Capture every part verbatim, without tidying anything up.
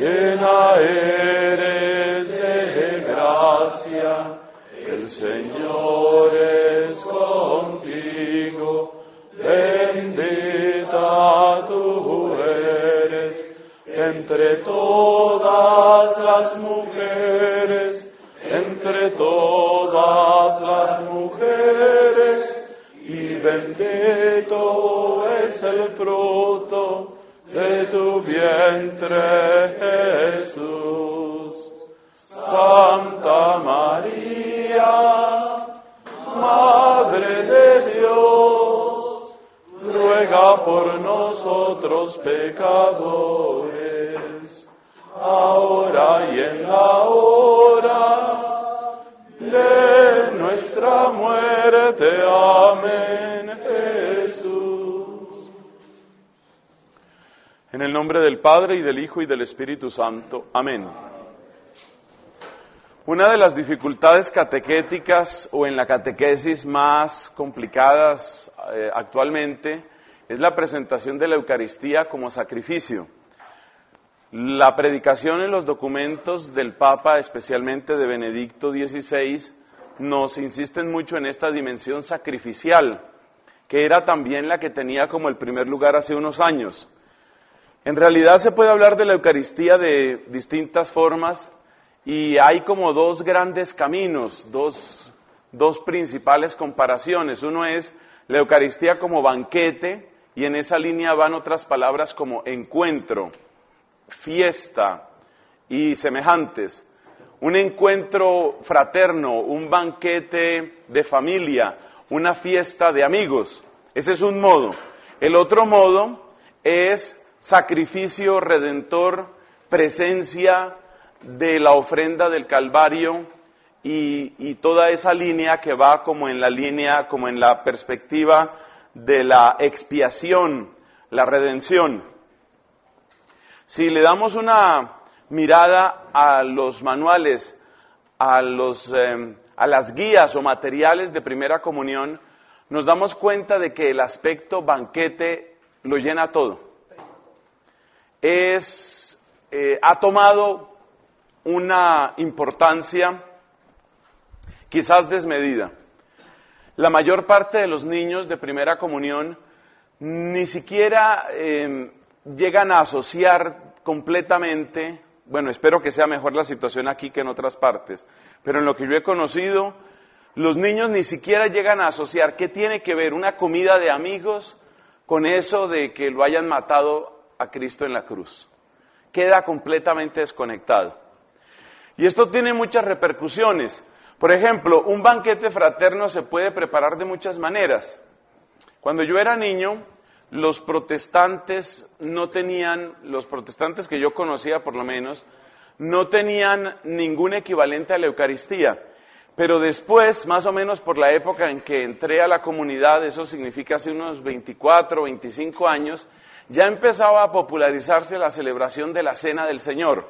llena eres de gracia, el Señor es contigo, bendita tú eres entre todas las mujeres, entre todas las mujeres, y bendito es el fruto de tu vientre, Jesús. Santa María, Madre de Dios, ruega por nosotros pecadores, ahora y en la hora de nuestra muerte. Amén, Jesús. En el nombre del Padre, y del Hijo, y del Espíritu Santo. Amén. Una de las dificultades catequéticas o en la catequesis más complicadas eh, actualmente es la presentación de la Eucaristía como sacrificio. La predicación en los documentos del Papa, especialmente de Benedicto dieciséis, nos insisten mucho en esta dimensión sacrificial, que era también la que tenía como el primer lugar hace unos años. En realidad se puede hablar de la Eucaristía de distintas formas y hay como dos grandes caminos, dos, dos principales comparaciones. Uno es la Eucaristía como banquete y en esa línea van otras palabras como encuentro, fiesta y semejantes. Un encuentro fraterno, un banquete de familia, una fiesta de amigos. Ese es un modo. El otro modo es sacrificio redentor, presencia de la ofrenda del Calvario y, y toda esa línea que va como en la línea, como en la perspectiva de la expiación, la redención. Si le damos una mirada a los manuales, a, los, eh, a las guías o materiales de primera comunión, nos damos cuenta de que el aspecto banquete lo llena todo. Es, eh, ha tomado una importancia quizás desmedida. La mayor parte de los niños de primera comunión ni siquiera eh, llegan a asociar completamente, bueno, espero que sea mejor la situación aquí que en otras partes, pero en lo que yo he conocido, los niños ni siquiera llegan a asociar qué tiene que ver una comida de amigos con eso de que lo hayan matado a Cristo en la cruz. Queda completamente desconectado. Y esto tiene muchas repercusiones. Por ejemplo, un banquete fraterno se puede preparar de muchas maneras. Cuando yo era niño, los protestantes no tenían, los protestantes que yo conocía por lo menos, no tenían ningún equivalente a la Eucaristía. Pero después, más o menos por la época en que entré a la comunidad, eso significa hace unos veinticuatro, veinticinco años, ya empezaba a popularizarse la celebración de la Cena del Señor,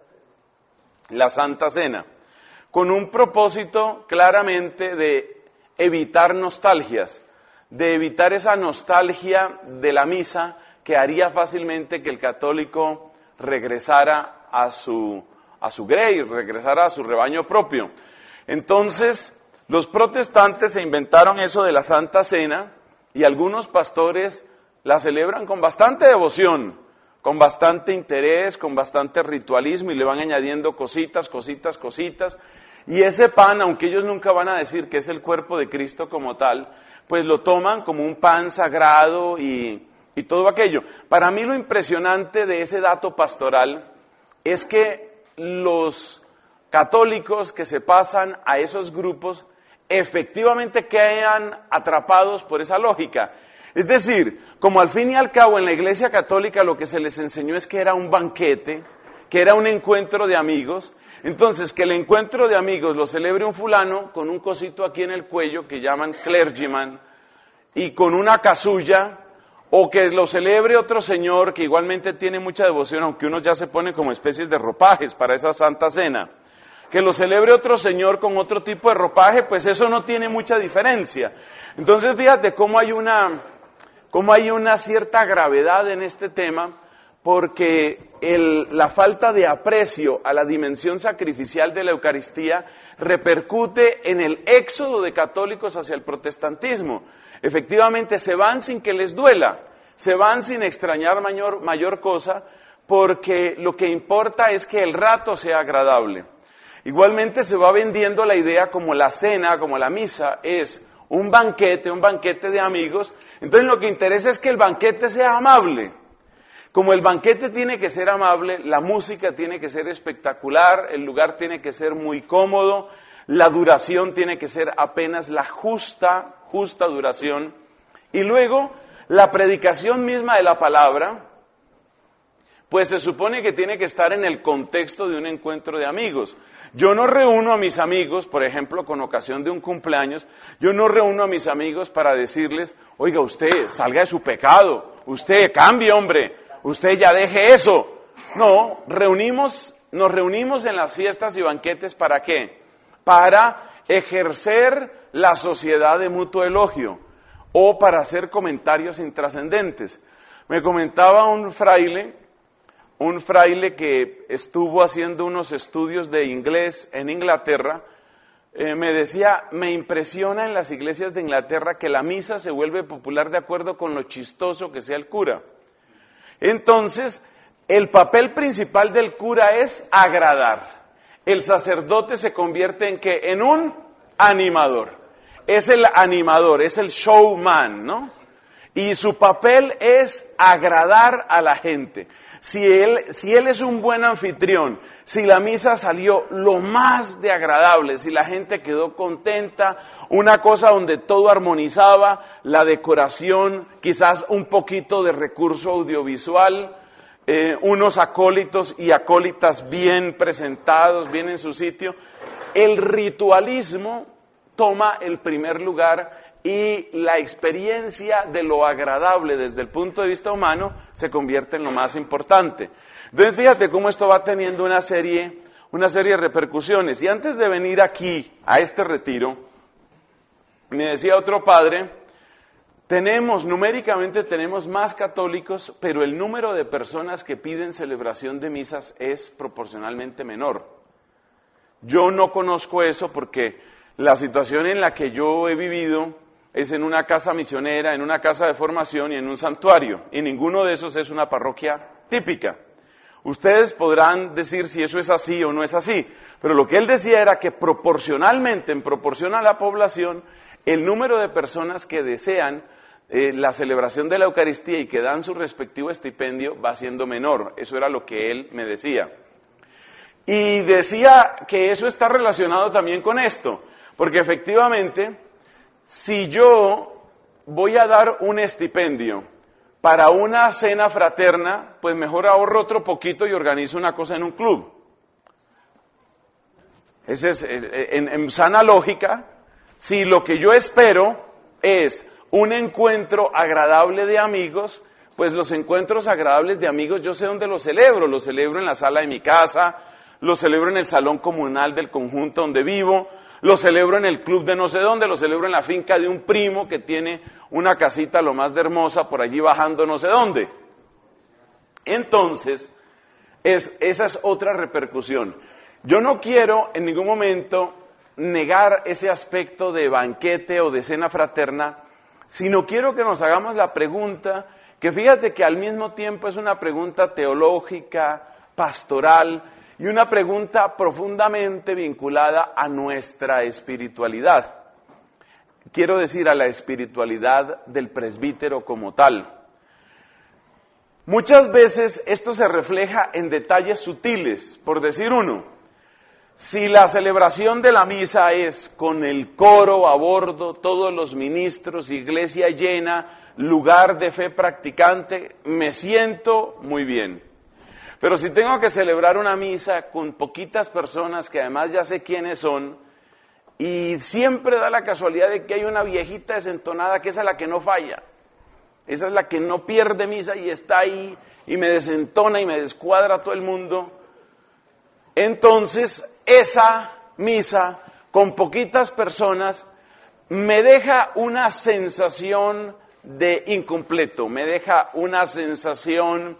la Santa Cena, con un propósito claramente de evitar nostalgias, de evitar esa nostalgia de la misa que haría fácilmente que el católico regresara a su, a su grey, regresara a su rebaño propio. Entonces, los protestantes se inventaron eso de la Santa Cena y algunos pastores la celebran con bastante devoción, con bastante interés, con bastante ritualismo y le van añadiendo cositas, cositas, cositas. Y ese pan, aunque ellos nunca van a decir que es el cuerpo de Cristo como tal, pues lo toman como un pan sagrado y, y todo aquello. Para mí lo impresionante de ese dato pastoral es que los católicos que se pasan a esos grupos efectivamente quedan atrapados por esa lógica. Es decir, como al fin y al cabo en la Iglesia Católica lo que se les enseñó es que era un banquete, que era un encuentro de amigos, entonces que el encuentro de amigos lo celebre un fulano con un cosito aquí en el cuello que llaman clergyman y con una casulla, o que lo celebre otro señor que igualmente tiene mucha devoción, aunque unos ya se ponen como especies de ropajes para esa Santa Cena. Que lo celebre otro señor con otro tipo de ropaje, pues eso no tiene mucha diferencia. Entonces fíjate cómo hay una, cómo hay una cierta gravedad en este tema, porque el, la falta de aprecio a la dimensión sacrificial de la Eucaristía repercute en el éxodo de católicos hacia el protestantismo. Efectivamente, se van sin que les duela, se van sin extrañar mayor, mayor cosa, porque lo que importa es que el rato sea agradable. Igualmente se va vendiendo la idea como la cena, como la misa, es un banquete, un banquete de amigos. Entonces lo que interesa es que el banquete sea amable. Como el banquete tiene que ser amable, la música tiene que ser espectacular, el lugar tiene que ser muy cómodo, la duración tiene que ser apenas la justa, justa duración. Y luego, la predicación misma de la palabra, pues se supone que tiene que estar en el contexto de un encuentro de amigos. Yo no reúno a mis amigos, por ejemplo, con ocasión de un cumpleaños, yo no reúno a mis amigos para decirles, oiga, usted salga de su pecado, usted cambie, hombre, usted ya deje eso. No, reunimos, nos reunimos en las fiestas y banquetes, ¿para qué? Para ejercer la sociedad de mutuo elogio o para hacer comentarios intrascendentes. Me comentaba un fraile, un fraile que estuvo haciendo unos estudios de inglés en Inglaterra, eh, me decía, me impresiona en las iglesias de Inglaterra que la misa se vuelve popular de acuerdo con lo chistoso que sea el cura. Entonces, el papel principal del cura es agradar. El sacerdote se convierte en ¿qué? En un animador. Es el animador, es el showman, ¿no? Y su papel es agradar a la gente. Si él, si él es un buen anfitrión, si la misa salió lo más de agradable, si la gente quedó contenta, una cosa donde todo armonizaba, la decoración, quizás un poquito de recurso audiovisual, eh, unos acólitos y acólitas bien presentados, bien en su sitio, el ritualismo toma el primer lugar y la experiencia de lo agradable desde el punto de vista humano se convierte en lo más importante. Entonces fíjate cómo esto va teniendo una serie, una serie de repercusiones. Y antes de venir aquí, a este retiro, me decía otro padre, tenemos, numéricamente tenemos más católicos, pero el número de personas que piden celebración de misas es proporcionalmente menor. Yo no conozco eso porque la situación en la que yo he vivido es en una casa misionera, en una casa de formación y en un santuario. Y ninguno de esos es una parroquia típica. Ustedes podrán decir si eso es así o no es así, pero lo que él decía era que proporcionalmente, en proporción a la población, el número de personas que desean eh, la celebración de la Eucaristía y que dan su respectivo estipendio va siendo menor. Eso era lo que él me decía. Y decía que eso está relacionado también con esto, porque efectivamente, si yo voy a dar un estipendio para una cena fraterna, pues mejor ahorro otro poquito y organizo una cosa en un club. Ese es, en, en sana lógica, si lo que yo espero es un encuentro agradable de amigos, pues los encuentros agradables de amigos yo sé dónde los celebro, los celebro en la sala de mi casa, los celebro en el salón comunal del conjunto donde vivo, lo celebro en el club de no sé dónde, lo celebro en la finca de un primo que tiene una casita lo más de hermosa por allí bajando no sé dónde. Entonces, es, esa es otra repercusión. Yo no quiero en ningún momento negar ese aspecto de banquete o de cena fraterna, sino quiero que nos hagamos la pregunta, que fíjate que al mismo tiempo es una pregunta teológica, pastoral, y una pregunta profundamente vinculada a nuestra espiritualidad. Quiero decir, a la espiritualidad del presbítero como tal. Muchas veces esto se refleja en detalles sutiles, por decir uno. Si la celebración de la misa es con el coro a bordo, todos los ministros, iglesia llena, lugar de fe practicante, me siento muy bien. Pero si tengo que celebrar una misa con poquitas personas, que además ya sé quiénes son, y siempre da la casualidad de que hay una viejita desentonada, que esa es la que no falla, esa es la que no pierde misa y está ahí, y me desentona y me descuadra a todo el mundo, entonces esa misa con poquitas personas me deja una sensación de incompleto, me deja una sensación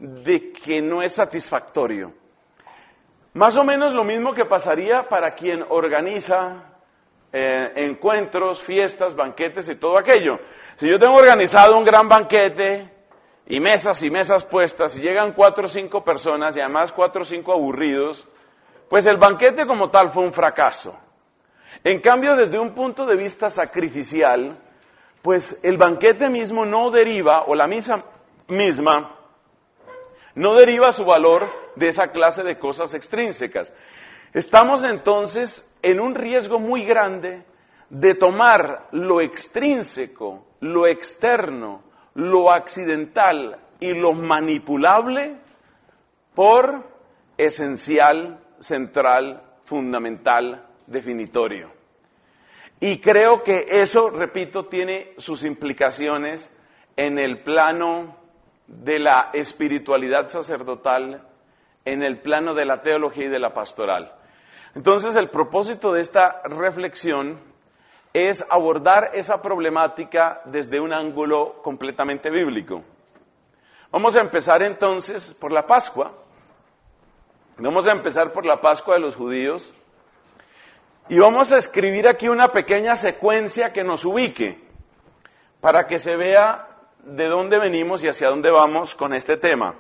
de que no es satisfactorio. Más o menos lo mismo que pasaría para quien organiza eh, encuentros, fiestas, banquetes y todo aquello. Si yo tengo organizado un gran banquete y mesas y mesas puestas y llegan cuatro o cinco personas y además cuatro o cinco aburridos, pues el banquete como tal fue un fracaso. En cambio, desde un punto de vista sacrificial, pues el banquete mismo no deriva, o la misa misma, no deriva su valor de esa clase de cosas extrínsecas. Estamos entonces en un riesgo muy grande de tomar lo extrínseco, lo externo, lo accidental y lo manipulable por esencial, central, fundamental, definitorio. Y creo que eso, repito, tiene sus implicaciones en el plano de la espiritualidad sacerdotal, en el plano de la teología y de la pastoral. Entonces, el propósito de esta reflexión es abordar esa problemática desde un ángulo completamente bíblico. Vamos a empezar entonces por la Pascua. Vamos a empezar por la Pascua de los judíos. Y vamos a escribir aquí una pequeña secuencia que nos ubique, para que se vea de dónde venimos y hacia dónde vamos con este tema.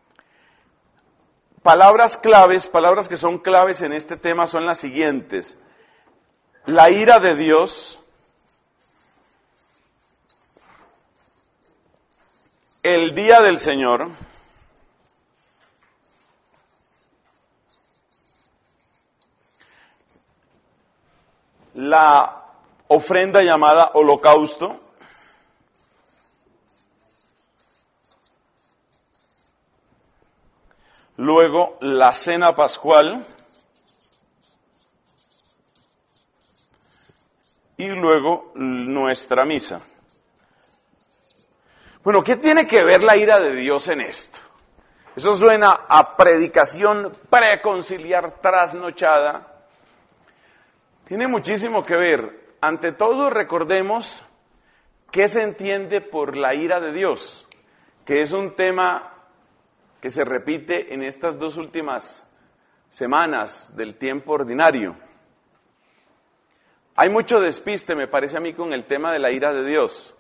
Palabras claves, palabras que son claves en este tema son las siguientes: la ira de Dios, el día del Señor, la ofrenda llamada holocausto, luego la cena pascual y luego nuestra misa. Bueno, ¿qué tiene que ver la ira de Dios en esto? Eso suena a predicación preconciliar trasnochada. Tiene muchísimo que ver. Ante todo, recordemos qué se entiende por la ira de Dios, que es un tema que se repite en estas dos últimas semanas del tiempo ordinario. Hay mucho despiste, me parece a mí, con el tema de la ira de Dios.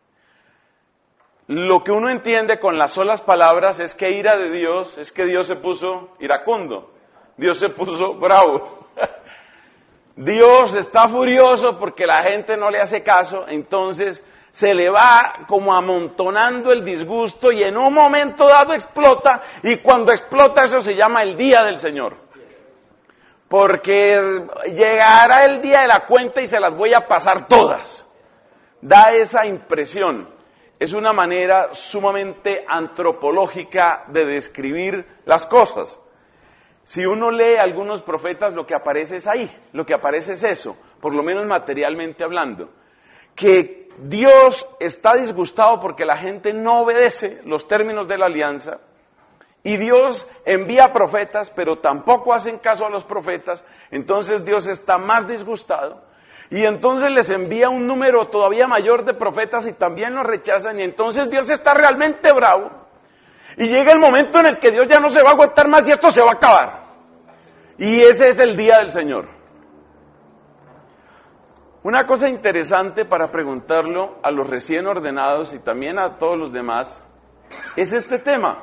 Lo que uno entiende con las solas palabras es que ira de Dios es que Dios se puso iracundo, Dios se puso bravo. Dios está furioso porque la gente no le hace caso, entonces se le va como amontonando el disgusto y en un momento dado explota, y cuando explota eso se llama el día del Señor. Porque llegará el día de la cuenta y se las voy a pasar todas. Da esa impresión. Es una manera sumamente antropológica de describir las cosas. Si uno lee a algunos profetas, lo que aparece es ahí, lo que aparece es eso, por lo menos materialmente hablando. Que Dios está disgustado porque la gente no obedece los términos de la alianza, y Dios envía profetas, pero tampoco hacen caso a los profetas, entonces Dios está más disgustado, y entonces les envía un número todavía mayor de profetas y también los rechazan, y entonces Dios está realmente bravo, y llega el momento en el que Dios ya no se va a aguantar más y esto se va a acabar, y ese es el día del Señor. Una cosa interesante para preguntarlo a los recién ordenados y también a todos los demás es este tema.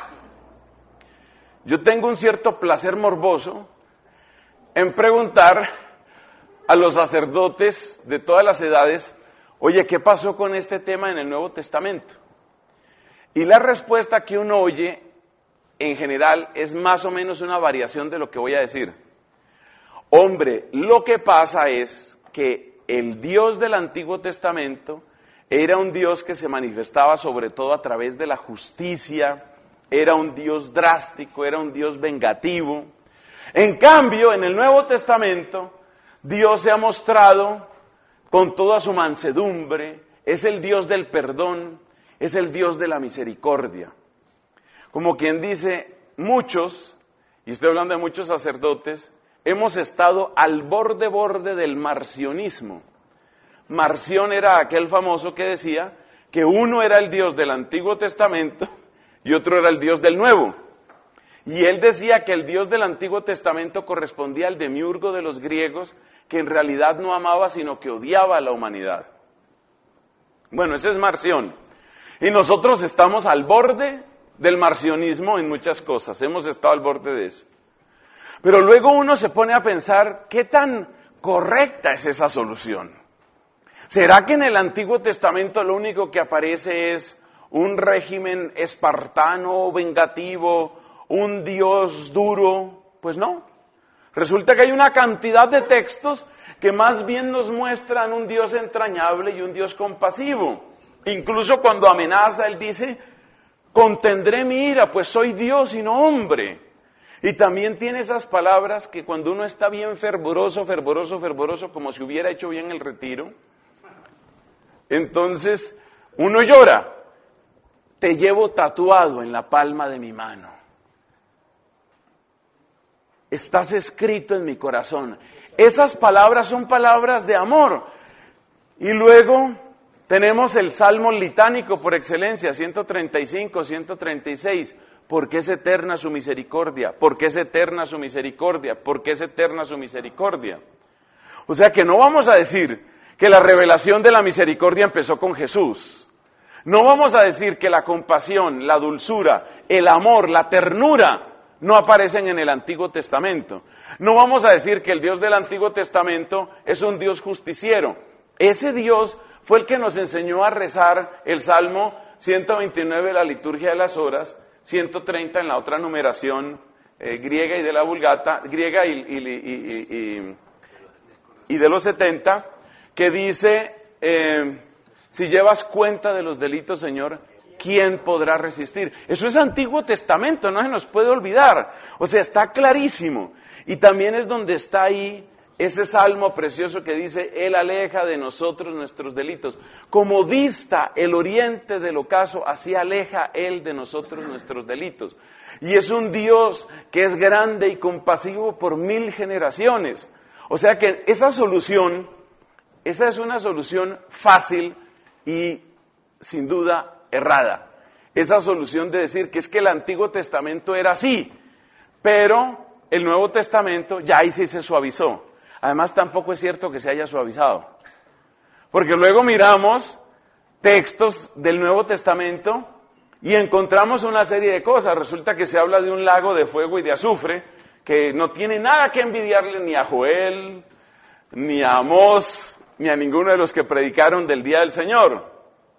Yo tengo un cierto placer morboso en preguntar a los sacerdotes de todas las edades, oye, ¿qué pasó con este tema en el Nuevo Testamento? Y la respuesta que uno oye, en general, es más o menos una variación de lo que voy a decir. Hombre, lo que pasa es que el Dios del Antiguo Testamento era un Dios que se manifestaba sobre todo a través de la justicia, era un Dios drástico, era un Dios vengativo. En cambio, en el Nuevo Testamento, Dios se ha mostrado con toda su mansedumbre, es el Dios del perdón, es el Dios de la misericordia. Como quien dice, muchos, y estoy hablando de muchos sacerdotes, hemos estado al borde borde del marcionismo. Marción era aquel famoso que decía que uno era el Dios del Antiguo Testamento y otro era el Dios del Nuevo. Y él decía que el Dios del Antiguo Testamento correspondía al demiurgo de los griegos, que en realidad no amaba, sino que odiaba a la humanidad. Bueno, ese es Marción. Y nosotros estamos al borde del marcionismo en muchas cosas, hemos estado al borde de eso. Pero luego uno se pone a pensar, ¿qué tan correcta es esa solución? ¿Será que en el Antiguo Testamento lo único que aparece es un régimen espartano, vengativo, un Dios duro? Pues no. Resulta que hay una cantidad de textos que más bien nos muestran un Dios entrañable y un Dios compasivo. Incluso cuando amenaza, él dice, contendré mi ira, pues soy Dios y no hombre. Y también tiene esas palabras que cuando uno está bien fervoroso, fervoroso, fervoroso, como si hubiera hecho bien el retiro, entonces uno llora. Te llevo tatuado en la palma de mi mano. Estás escrito en mi corazón. Esas palabras son palabras de amor. Y luego tenemos el Salmo litánico por excelencia, ciento treinta y cinco, ciento treinta y seis. Porque es eterna su misericordia, porque es eterna su misericordia, porque es eterna su misericordia. O sea que no vamos a decir que la revelación de la misericordia empezó con Jesús. No vamos a decir que la compasión, la dulzura, el amor, la ternura no aparecen en el Antiguo Testamento. No vamos a decir que el Dios del Antiguo Testamento es un Dios justiciero. Ese Dios fue el que nos enseñó a rezar el Salmo ciento veintinueve de la liturgia de las horas, ciento treinta en la otra numeración eh, griega y de la Vulgata, griega y, y, y, y, y de los setenta, que dice, eh, si llevas cuenta de los delitos, Señor, ¿quién podrá resistir? Eso es Antiguo Testamento, no se nos puede olvidar. O sea, está clarísimo. Y también es donde está ahí ese salmo precioso que dice, Él aleja de nosotros nuestros delitos. Como dista el oriente del ocaso, así aleja Él de nosotros nuestros delitos. Y es un Dios que es grande y compasivo por mil generaciones. O sea que esa solución, esa es una solución fácil y sin duda errada. Esa solución de decir que es que el Antiguo Testamento era así, pero el Nuevo Testamento ya ahí sí se suavizó. Además, tampoco es cierto que se haya suavizado. Porque luego miramos textos del Nuevo Testamento y encontramos una serie de cosas. Resulta que se habla de un lago de fuego y de azufre que no tiene nada que envidiarle ni a Joel, ni a Amós, ni a ninguno de los que predicaron del día del Señor.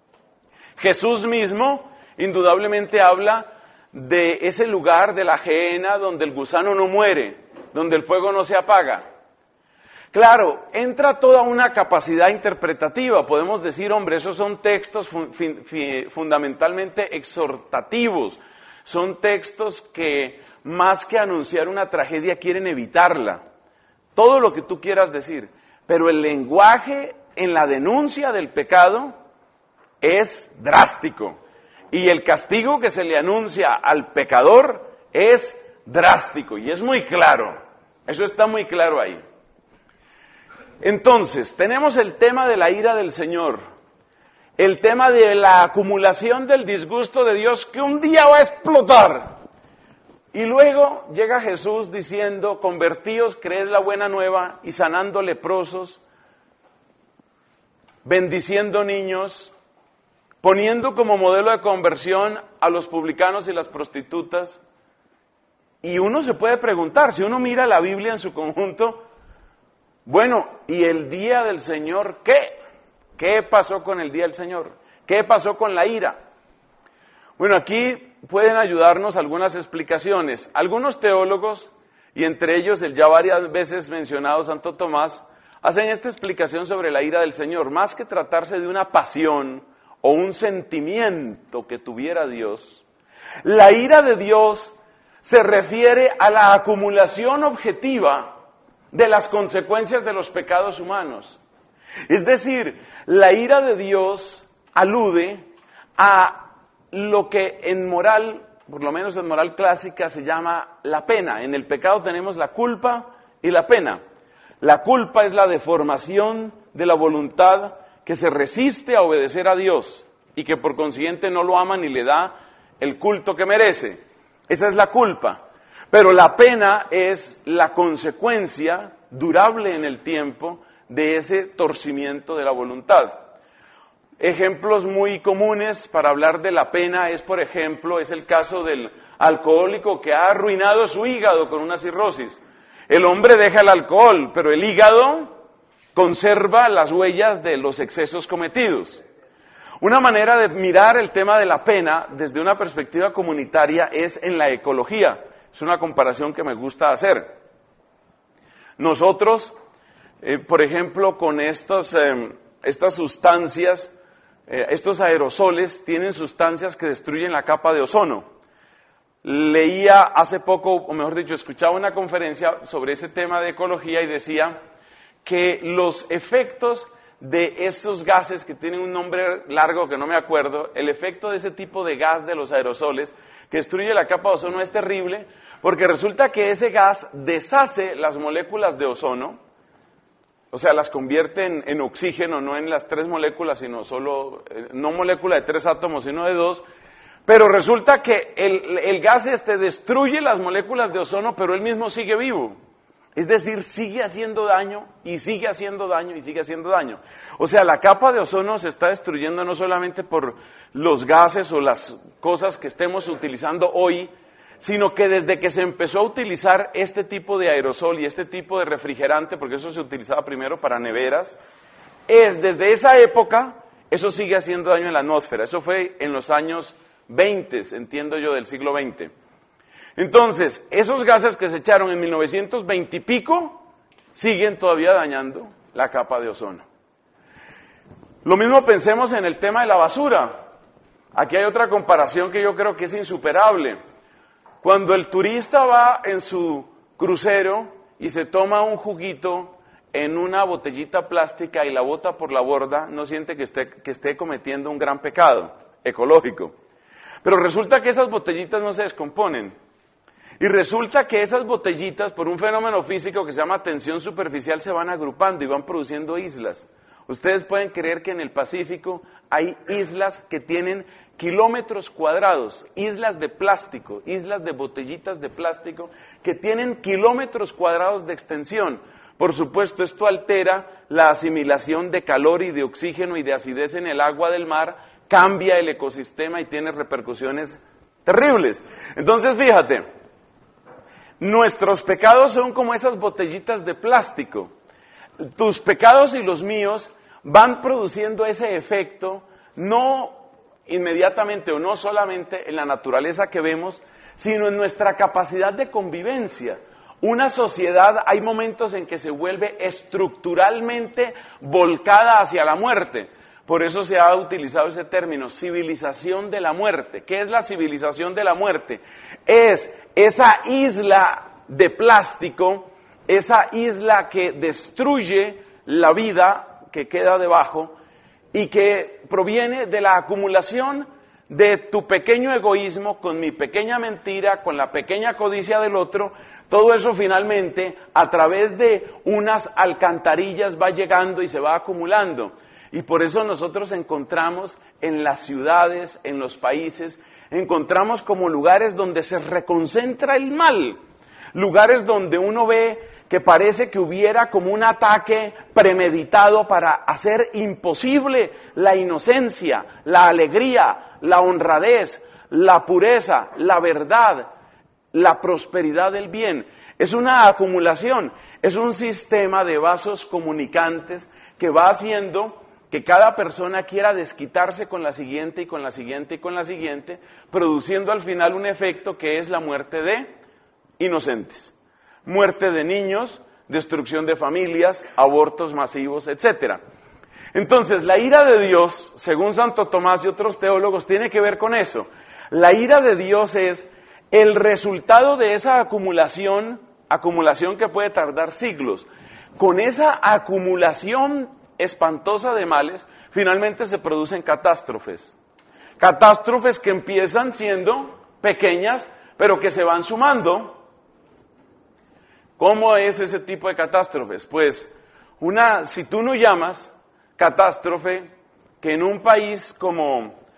Jesús mismo, indudablemente, habla de ese lugar de la gehenna donde el gusano no muere, donde el fuego no se apaga. Claro, entra toda una capacidad interpretativa. Podemos decir, hombre, esos son textos fun- fin- fundamentalmente exhortativos. Son textos que, más que anunciar una tragedia, quieren evitarla. Todo lo que tú quieras decir. Pero el lenguaje en la denuncia del pecado es drástico. Y el castigo que se le anuncia al pecador es drástico. Y es muy claro. Eso está muy claro ahí. Entonces, tenemos el tema de la ira del Señor, el tema de la acumulación del disgusto de Dios que un día va a explotar. Y luego llega Jesús diciendo, convertíos, creed la buena nueva, y sanando leprosos, bendiciendo niños, poniendo como modelo de conversión a los publicanos y las prostitutas. Y uno se puede preguntar, si uno mira la Biblia en su conjunto, bueno, ¿y el día del Señor qué? ¿Qué pasó con el día del Señor? ¿Qué pasó con la ira? Bueno, aquí pueden ayudarnos algunas explicaciones. Algunos teólogos, y entre ellos el ya varias veces mencionado Santo Tomás, hacen esta explicación sobre la ira del Señor. Más que tratarse de una pasión o un sentimiento que tuviera Dios, la ira de Dios se refiere a la acumulación objetiva de las consecuencias de los pecados humanos. Es decir, la ira de Dios alude a lo que en moral, por lo menos en moral clásica, se llama la pena. En el pecado tenemos la culpa y la pena. La culpa es la deformación de la voluntad que se resiste a obedecer a Dios y que por consiguiente no lo ama ni le da el culto que merece. Esa es la culpa. Pero la pena es la consecuencia durable en el tiempo de ese torcimiento de la voluntad. Ejemplos muy comunes para hablar de la pena es, por ejemplo, es el caso del alcohólico que ha arruinado su hígado con una cirrosis. El hombre deja el alcohol, pero el hígado conserva las huellas de los excesos cometidos. Una manera de mirar el tema de la pena desde una perspectiva comunitaria es en la ecología. Es una comparación que me gusta hacer. Nosotros, eh, por ejemplo, con estos, eh, estas sustancias, eh, estos aerosoles tienen sustancias que destruyen la capa de ozono. Leía hace poco, o mejor dicho, escuchaba una conferencia sobre ese tema de ecología y decía que los efectos de esos gases que tienen un nombre largo que no me acuerdo, el efecto de ese tipo de gas de los aerosoles que destruye la capa de ozono es terrible porque resulta que ese gas deshace las moléculas de ozono, o sea, las convierte en, en oxígeno, no en las tres moléculas, sino solo, eh, no molécula de tres átomos, sino de dos, pero resulta que el, el gas este destruye las moléculas de ozono, pero él mismo sigue vivo. Es decir, sigue haciendo daño, y sigue haciendo daño, y sigue haciendo daño. O sea, la capa de ozono se está destruyendo no solamente por los gases o las cosas que estemos utilizando hoy, sino que desde que se empezó a utilizar este tipo de aerosol y este tipo de refrigerante, porque eso se utilizaba primero para neveras, es desde esa época, eso sigue haciendo daño en la atmósfera. Eso fue en los años veinte, entiendo yo, del siglo veinte. Entonces, esos gases que se echaron en mil novecientos veinte y pico, siguen todavía dañando la capa de ozono. Lo mismo pensemos en el tema de la basura. Aquí hay otra comparación que yo creo que es insuperable. Cuando el turista va en su crucero y se toma un juguito en una botellita plástica y la bota por la borda, no siente que esté, que esté cometiendo un gran pecado ecológico. Pero resulta que esas botellitas no se descomponen. Y resulta que esas botellitas, por un fenómeno físico que se llama tensión superficial, se van agrupando y van produciendo islas. Ustedes pueden creer que en el Pacífico hay islas que tienen kilómetros cuadrados, islas de plástico, islas de botellitas de plástico que tienen kilómetros cuadrados de extensión. Por supuesto, esto altera la asimilación de calor y de oxígeno y de acidez en el agua del mar, cambia el ecosistema y tiene repercusiones terribles. Entonces, fíjate, nuestros pecados son como esas botellitas de plástico. Tus pecados y los míos van produciendo ese efecto, no inmediatamente o no solamente en la naturaleza que vemos, sino en nuestra capacidad de convivencia. Una sociedad, hay momentos en que se vuelve estructuralmente volcada hacia la muerte. Por eso se ha utilizado ese término, civilización de la muerte. ¿Qué es la civilización de la muerte? Es esa isla de plástico, esa isla que destruye la vida que queda debajo y que proviene de la acumulación de tu pequeño egoísmo con mi pequeña mentira, con la pequeña codicia del otro. Todo eso finalmente a través de unas alcantarillas va llegando y se va acumulando. Y por eso nosotros encontramos en las ciudades, en los países, encontramos como lugares donde se reconcentra el mal, lugares donde uno ve que parece que hubiera como un ataque premeditado para hacer imposible la inocencia, la alegría, la honradez, la pureza, la verdad, la prosperidad del bien. Es una acumulación, es un sistema de vasos comunicantes que va haciendo que cada persona quiera desquitarse con la siguiente y con la siguiente y con la siguiente, produciendo al final un efecto que es la muerte de inocentes. Muerte de niños, destrucción de familias, abortos masivos, etcétera. Entonces, la ira de Dios, según Santo Tomás y otros teólogos, tiene que ver con eso. La ira de Dios es el resultado de esa acumulación, acumulación que puede tardar siglos. Con esa acumulación espantosa de males, finalmente se producen catástrofes. Catástrofes que empiezan siendo pequeñas, pero que se van sumando. ¿Cómo es ese tipo de catástrofes? Pues, una, si tú no llamas catástrofe, que en un país como,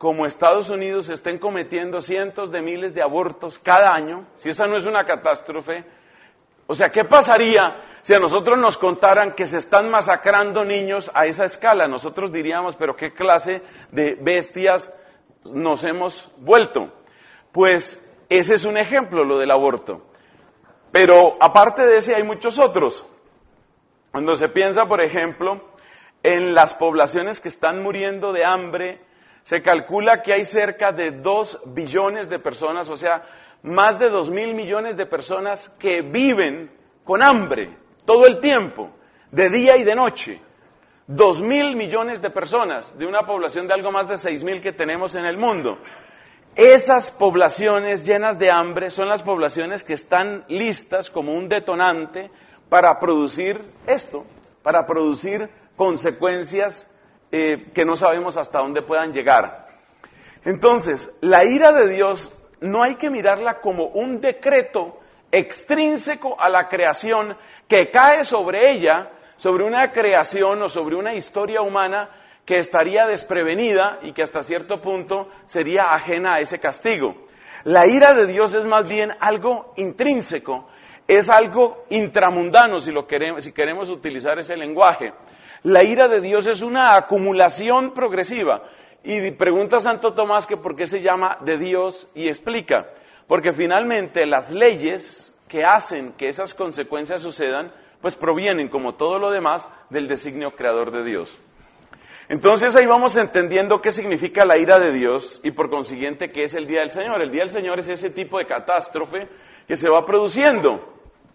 como Estados Unidos estén cometiendo cientos de miles de abortos cada año, si esa no es una catástrofe, o sea, ¿qué pasaría si a nosotros nos contaran que se están masacrando niños a esa escala? Nosotros diríamos, pero ¿qué clase de bestias nos hemos vuelto? Pues ese es un ejemplo, lo del aborto. Pero aparte de ese hay muchos otros. Cuando se piensa, por ejemplo, en las poblaciones que están muriendo de hambre, se calcula que hay cerca de dos billones de personas, o sea, más de dos mil millones de personas que viven con hambre todo el tiempo, de día y de noche. Dos mil millones de personas de una población de algo más de seis mil que tenemos en el mundo. Esas poblaciones llenas de hambre son las poblaciones que están listas como un detonante para producir esto, para producir consecuencias eh, que no sabemos hasta dónde puedan llegar. Entonces, la ira de Dios no hay que mirarla como un decreto extrínseco a la creación que cae sobre ella, sobre una creación o sobre una historia humana que estaría desprevenida y que hasta cierto punto sería ajena a ese castigo. La ira de Dios es más bien algo intrínseco, es algo intramundano, si lo queremos, si queremos utilizar ese lenguaje. La ira de Dios es una acumulación progresiva. Y pregunta Santo Tomás que por qué se llama de Dios y explica. Porque finalmente las leyes que hacen que esas consecuencias sucedan, pues provienen, como todo lo demás, del designio creador de Dios. Entonces ahí vamos entendiendo qué significa la ira de Dios y por consiguiente qué es el día del Señor. El día del Señor es ese tipo de catástrofe que se va produciendo.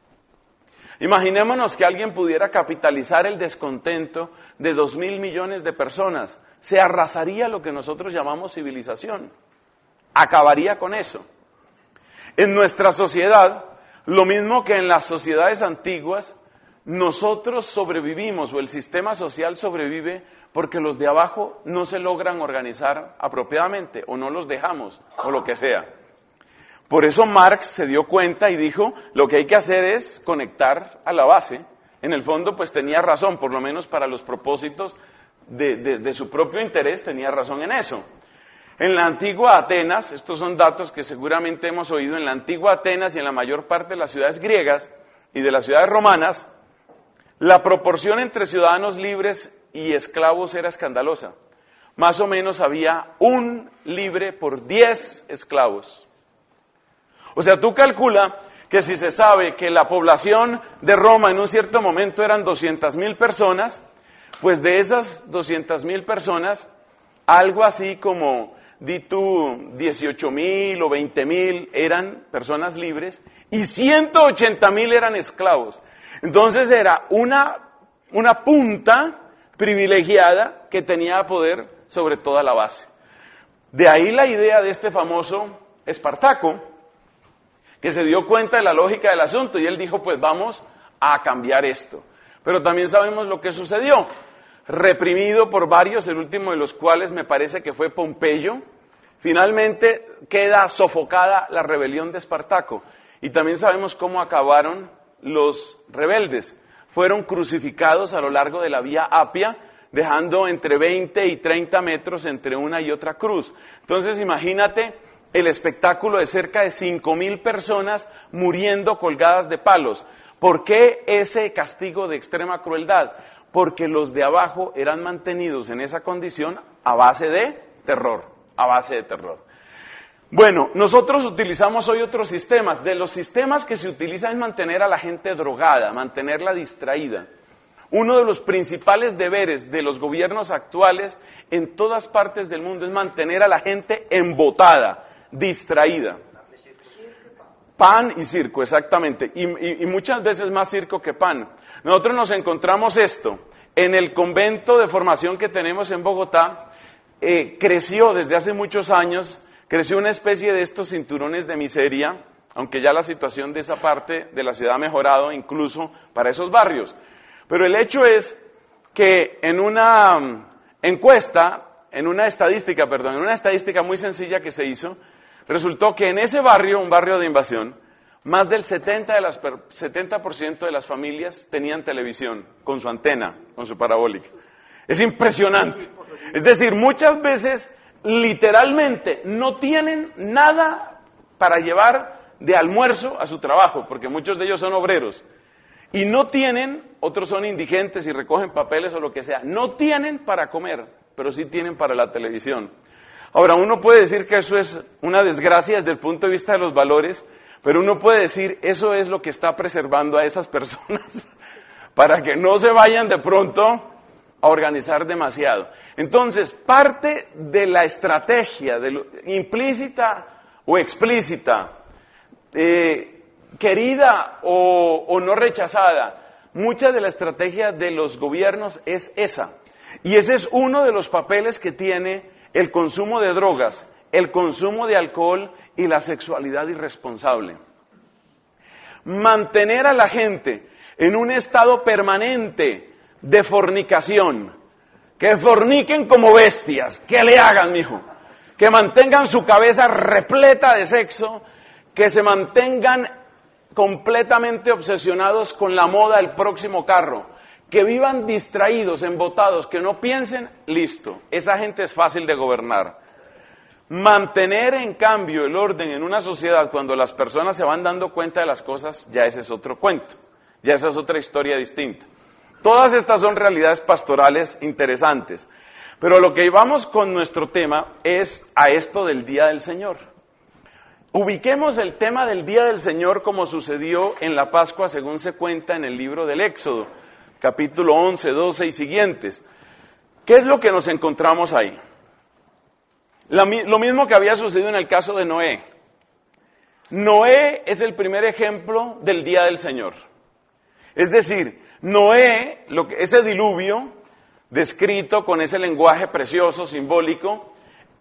Imaginémonos que alguien pudiera capitalizar el descontento de dos mil millones de personas. Se arrasaría lo que nosotros llamamos civilización. Acabaría con eso. En nuestra sociedad, lo mismo que en las sociedades antiguas, nosotros sobrevivimos o el sistema social sobrevive porque los de abajo no se logran organizar apropiadamente o no los dejamos o lo que sea. Por eso Marx se dio cuenta y dijo, lo que hay que hacer es conectar a la base. En el fondo, pues tenía razón, por lo menos para los propósitos de, de, de su propio interés, tenía razón en eso. En la antigua Atenas, estos son datos que seguramente hemos oído, en la antigua Atenas y en la mayor parte de las ciudades griegas y de las ciudades romanas, la proporción entre ciudadanos libres y esclavos era escandalosa. Más o menos había un libre por diez esclavos. O sea, tú calcula que si se sabe que la población de Roma en un cierto momento eran doscientas mil personas, pues de esas doscientas mil personas, algo así como, di tú, dieciocho mil o veinte mil eran personas libres y ciento ochenta mil eran esclavos. Entonces era una, una punta privilegiada que tenía poder sobre toda la base. De ahí la idea de este famoso Espartaco, que se dio cuenta de la lógica del asunto y él dijo, pues vamos a cambiar esto. Pero también sabemos lo que sucedió. Reprimido por varios, el último de los cuales me parece que fue Pompeyo, finalmente queda sofocada la rebelión de Espartaco. Y también sabemos cómo acabaron los rebeldes. Fueron crucificados a lo largo de la vía Apia, dejando entre veinte y treinta metros entre una y otra cruz. Entonces imagínate el espectáculo de cerca de cinco mil personas muriendo colgadas de palos. ¿Por qué ese castigo de extrema crueldad? Porque los de abajo eran mantenidos en esa condición a base de terror, a base de terror. Bueno, nosotros utilizamos hoy otros sistemas. De los sistemas que se utilizan es mantener a la gente drogada, mantenerla distraída. Uno de los principales deberes de los gobiernos actuales en todas partes del mundo es mantener a la gente embotada, distraída. Pan y circo, exactamente. Y, y, y muchas veces más circo que pan. Nosotros nos encontramos esto. En el convento de formación que tenemos en Bogotá, eh, creció desde hace muchos años, creció una especie de estos cinturones de miseria, aunque ya la situación de esa parte de la ciudad ha mejorado incluso para esos barrios. Pero el hecho es que en una encuesta, en una estadística, perdón, en una estadística muy sencilla que se hizo, resultó que en ese barrio, un barrio de invasión, más del setenta de las, setenta por ciento de las familias tenían televisión con su antena, con su parabólica. Es impresionante. Es decir, muchas veces literalmente no tienen nada para llevar de almuerzo a su trabajo, porque muchos de ellos son obreros, y no tienen, otros son indigentes y recogen papeles o lo que sea, no tienen para comer, pero sí tienen para la televisión. Ahora, uno puede decir que eso es una desgracia desde el punto de vista de los valores, pero uno puede decir, eso es lo que está preservando a esas personas para que no se vayan de pronto a organizar demasiado. Entonces, parte de la estrategia de lo, implícita o explícita, eh, querida o, o no rechazada, mucha de la estrategia de los gobiernos es esa. Y ese es uno de los papeles que tiene el consumo de drogas, el consumo de alcohol y la sexualidad irresponsable. Mantener a la gente en un estado permanente de fornicación, que forniquen como bestias, que le hagan, mijo, que mantengan su cabeza repleta de sexo, que se mantengan completamente obsesionados con la moda del próximo carro, que vivan distraídos, embotados, que no piensen, listo, esa gente es fácil de gobernar. Mantener, en cambio, el orden en una sociedad cuando las personas se van dando cuenta de las cosas, ya ese es otro cuento, ya esa es otra historia distinta. Todas estas son realidades pastorales interesantes, pero lo que vamos con nuestro tema es a esto del Día del Señor. Ubiquemos el tema del Día del Señor como sucedió en la Pascua según se cuenta en el libro del Éxodo, capítulo once, doce y siguientes. ¿Qué es lo que nos encontramos ahí? La, lo mismo que había sucedido en el caso de Noé. Noé es el primer ejemplo del Día del Señor. Es decir, Noé, lo que, ese diluvio descrito con ese lenguaje precioso, simbólico,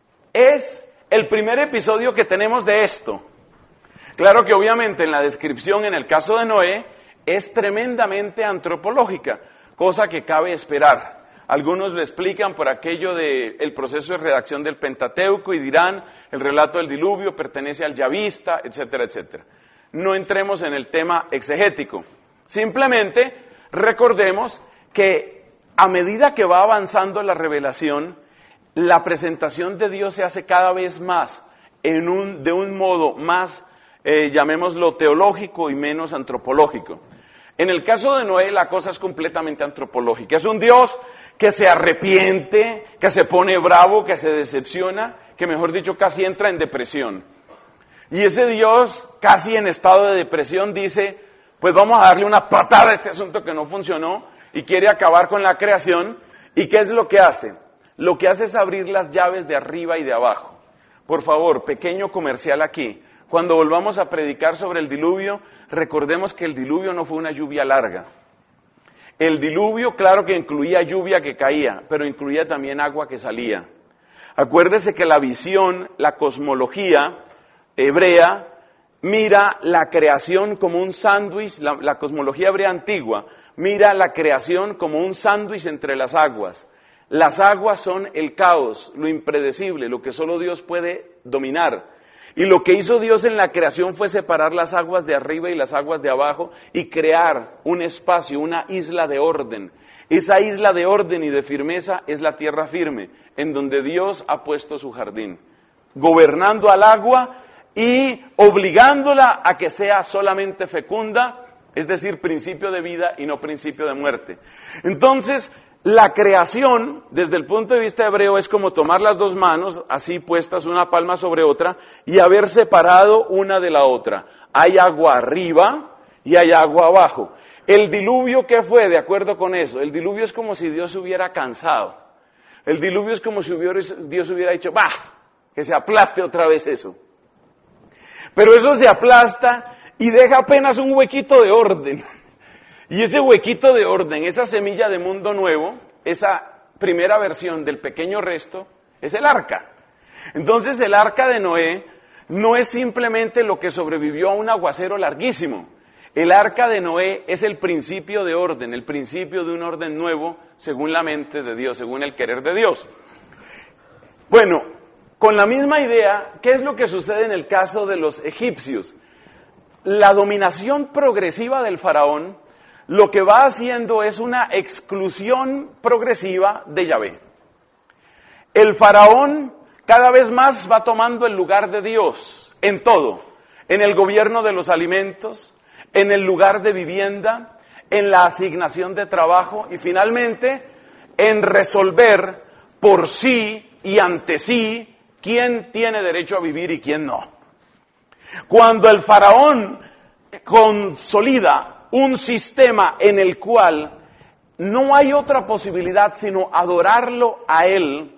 es el primer episodio que tenemos de esto. Claro que obviamente en la descripción, en el caso de Noé, es tremendamente antropológica, cosa que cabe esperar. Algunos lo explican por aquello del proceso de redacción del Pentateuco y dirán, el relato del diluvio pertenece al Yavista, etcétera, etcétera. No entremos en el tema exegético. Simplemente recordemos que a medida que va avanzando la revelación, la presentación de Dios se hace cada vez más en un, de un modo más, eh, llamémoslo teológico y menos antropológico. En el caso de Noé la cosa es completamente antropológica. Es un Dios que se arrepiente, que se pone bravo, que se decepciona, que mejor dicho casi entra en depresión. Y ese Dios casi en estado de depresión dice, pues vamos a darle una patada a este asunto que no funcionó y quiere acabar con la creación. ¿Y qué es lo que hace? Lo que hace es abrir las llaves de arriba y de abajo. Por favor, pequeño comercial aquí. Cuando volvamos a predicar sobre el diluvio, recordemos que el diluvio no fue una lluvia larga. El diluvio, claro que incluía lluvia que caía, pero incluía también agua que salía. Acuérdese que la visión, la cosmología hebrea, mira la creación como un sándwich, la, la cosmología hebrea antigua, mira la creación como un sándwich entre las aguas. Las aguas son el caos, lo impredecible, lo que solo Dios puede dominar. Y lo que hizo Dios en la creación fue separar las aguas de arriba y las aguas de abajo y crear un espacio, una isla de orden. Esa isla de orden y de firmeza es la tierra firme, en donde Dios ha puesto su jardín, gobernando al agua y obligándola a que sea solamente fecunda, es decir, principio de vida y no principio de muerte. Entonces, la creación, desde el punto de vista hebreo, es como tomar las dos manos, así puestas una palma sobre otra, y haber separado una de la otra. Hay agua arriba y hay agua abajo. El diluvio, ¿qué fue? De acuerdo con eso, el diluvio es como si Dios se hubiera cansado. El diluvio es como si hubiera, Dios hubiera dicho, ¡bah! Que se aplaste otra vez eso. Pero eso se aplasta y deja apenas un huequito de orden. Y ese huequito de orden, esa semilla de mundo nuevo, esa primera versión del pequeño resto, es el arca. Entonces el arca de Noé no es simplemente lo que sobrevivió a un aguacero larguísimo. El arca de Noé es el principio de orden, el principio de un orden nuevo según la mente de Dios, según el querer de Dios. Bueno, con la misma idea, ¿qué es lo que sucede en el caso de los egipcios? La dominación progresiva del faraón lo que va haciendo es una exclusión progresiva de Yahvé. El faraón cada vez más va tomando el lugar de Dios en todo, en el gobierno de los alimentos, en el lugar de vivienda, en la asignación de trabajo y finalmente en resolver por sí y ante sí quién tiene derecho a vivir y quién no. Cuando el faraón consolida un sistema en el cual no hay otra posibilidad sino adorarlo a él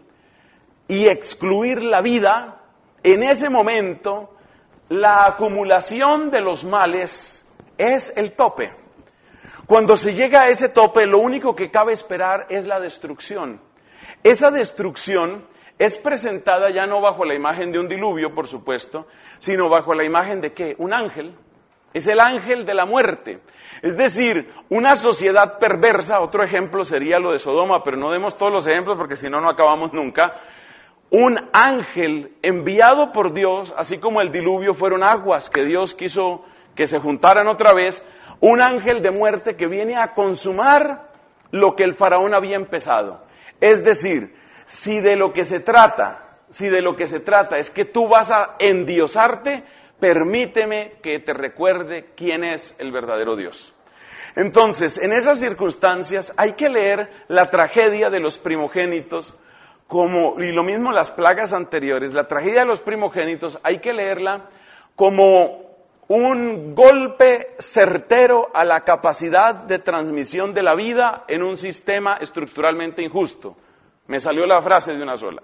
y excluir la vida, en ese momento la acumulación de los males es el tope. Cuando se llega a ese tope, lo único que cabe esperar es la destrucción. Esa destrucción es presentada ya no bajo la imagen de un diluvio, por supuesto, sino bajo la imagen de ¿qué? Un ángel. Es el ángel de la muerte. Es decir, una sociedad perversa, otro ejemplo sería lo de Sodoma, pero no demos todos los ejemplos porque si no, no acabamos nunca. Un ángel enviado por Dios, así como el diluvio fueron aguas que Dios quiso que se juntaran otra vez, un ángel de muerte que viene a consumar lo que el faraón había empezado. Es decir, si de lo que se trata, si de lo que se trata es que tú vas a endiosarte, permíteme que te recuerde quién es el verdadero Dios. Entonces, en esas circunstancias hay que leer la tragedia de los primogénitos, como, y lo mismo las plagas anteriores, la tragedia de los primogénitos hay que leerla como un golpe certero a la capacidad de transmisión de la vida en un sistema estructuralmente injusto. Me salió la frase de una sola.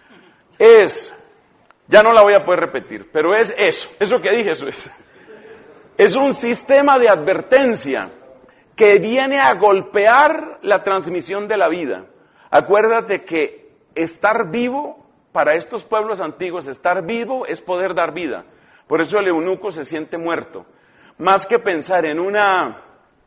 Es, ya no la voy a poder repetir, pero es eso, eso que dije, eso es. Es un sistema de advertencia que viene a golpear la transmisión de la vida. Acuérdate que estar vivo, para estos pueblos antiguos, estar vivo es poder dar vida. Por eso el eunuco se siente muerto. Más que pensar en una,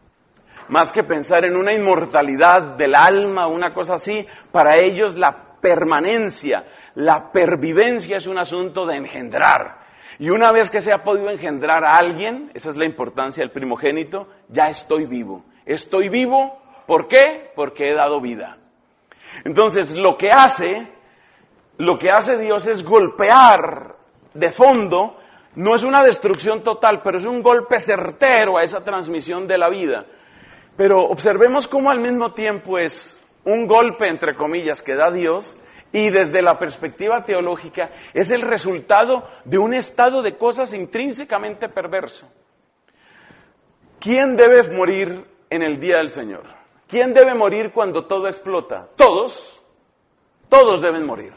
más que pensar en una inmortalidad del alma, una cosa así, para ellos la permanencia, la pervivencia es un asunto de engendrar. Y una vez que se ha podido engendrar a alguien, esa es la importancia del primogénito, ya estoy vivo. Estoy vivo, ¿por qué? Porque he dado vida. Entonces, lo que hace, lo que hace Dios es golpear de fondo. No es una destrucción total, pero es un golpe certero a esa transmisión de la vida. Pero observemos cómo al mismo tiempo es un golpe, entre comillas, que da Dios, y desde la perspectiva teológica es el resultado de un estado de cosas intrínsecamente perverso. ¿Quién debe morir en el día del Señor? ¿Quién debe morir cuando todo explota? Todos, todos deben morir.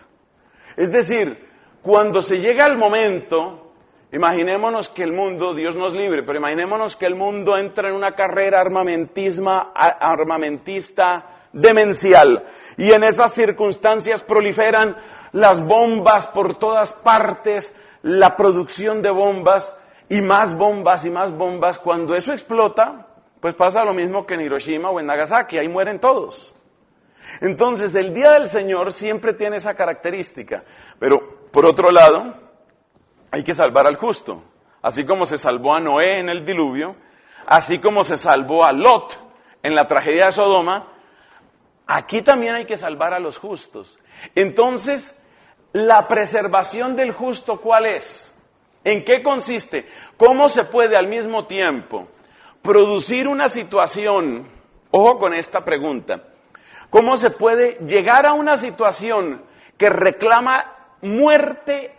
Es decir, cuando se llega al momento... Imaginémonos que el mundo, Dios nos libre, pero imaginémonos que el mundo entra en una carrera armamentisma, armamentista demencial. Y en esas circunstancias proliferan las bombas por todas partes, la producción de bombas, y más bombas y más bombas. Cuando eso explota, pues pasa lo mismo que en Hiroshima o en Nagasaki, ahí mueren todos. Entonces, el día del Señor siempre tiene esa característica. Pero, por otro lado, hay que salvar al justo, así como se salvó a Noé en el diluvio, así como se salvó a Lot en la tragedia de Sodoma, aquí también hay que salvar a los justos. Entonces, la preservación del justo, ¿cuál es? ¿En qué consiste? ¿Cómo se puede al mismo tiempo producir una situación, ojo con esta pregunta, cómo se puede llegar a una situación que reclama muerte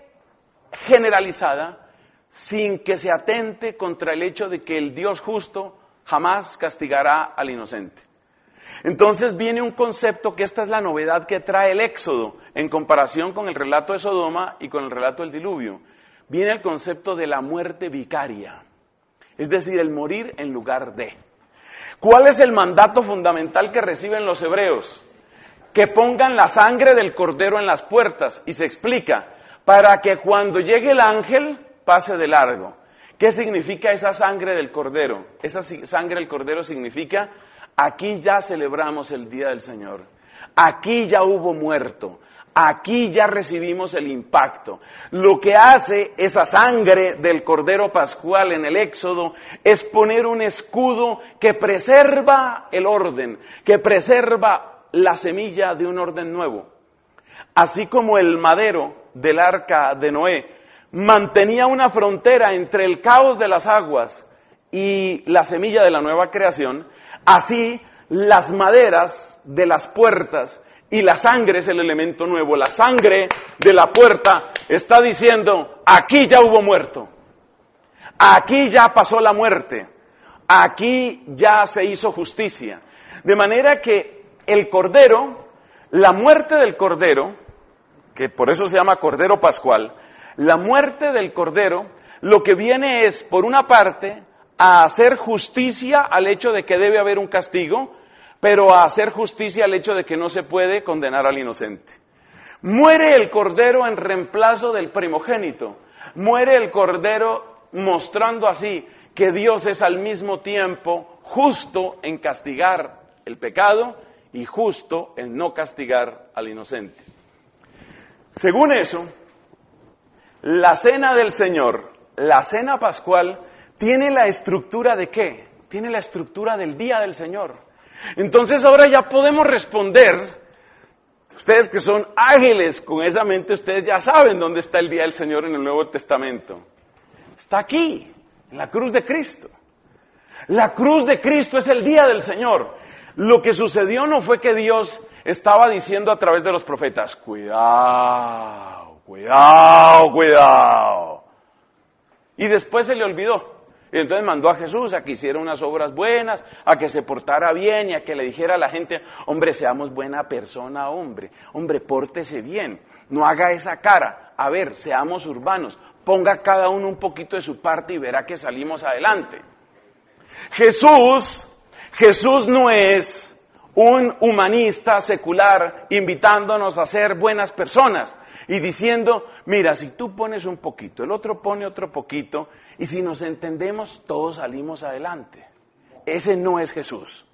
generalizada sin que se atente contra el hecho de que el Dios justo jamás castigará al inocente? Entonces viene un concepto que esta es la novedad que trae el Éxodo en comparación con el relato de Sodoma y con el relato del diluvio. Viene el concepto de la muerte vicaria, es decir, el morir en lugar de. ¿Cuál es el mandato fundamental que reciben los hebreos? Que pongan la sangre del cordero en las puertas, y se explica, para que cuando llegue el ángel pase de largo. ¿Qué significa esa sangre del cordero? Esa sangre del cordero significa, aquí ya celebramos el día del Señor, aquí ya hubo muerto, aquí ya recibimos el impacto. Lo que hace esa sangre del cordero pascual en el Éxodo es poner un escudo que preserva el orden, que preserva la semilla de un orden nuevo. así como el madero del arca de Noé mantenía una frontera entre el caos de las aguas y la semilla de la nueva creación, así las maderas de las puertas y la sangre es el elemento nuevo. La sangre de la puerta está diciendo, aquí ya hubo muerto, aquí ya pasó la muerte, aquí ya se hizo justicia. De manera que el Cordero, la muerte del Cordero, que por eso se llama Cordero Pascual, la muerte del Cordero, lo que viene es, por una parte, a hacer justicia al hecho de que debe haber un castigo, pero a hacer justicia al hecho de que no se puede condenar al inocente. Muere el Cordero en reemplazo del primogénito. Muere el Cordero mostrando así que Dios es al mismo tiempo justo en castigar el pecado y justo en no castigar al inocente. Según eso, la cena del Señor, la cena pascual, tiene la estructura de ¿qué? Tiene la estructura del día del Señor. Entonces ahora ya podemos responder, ustedes que son ágiles con esa mente, ustedes ya saben dónde está el día del Señor en el Nuevo Testamento. Está aquí, en la cruz de Cristo. La cruz de Cristo es el día del Señor. Lo que sucedió no fue que Dios estaba diciendo a través de los profetas, cuidado, cuidado, cuidado. Y después se le olvidó. Y entonces mandó a Jesús a que hiciera unas obras buenas, a que se portara bien y a que le dijera a la gente, hombre, seamos buena persona, hombre, hombre, pórtese bien, no haga esa cara, a ver, seamos urbanos, ponga cada uno un poquito de su parte y verá que salimos adelante. Jesús, Jesús no es un humanista secular invitándonos a ser buenas personas y diciendo, mira, si tú pones un poquito, el otro pone otro poquito, y si nos entendemos, todos salimos adelante. Ese no es Jesús.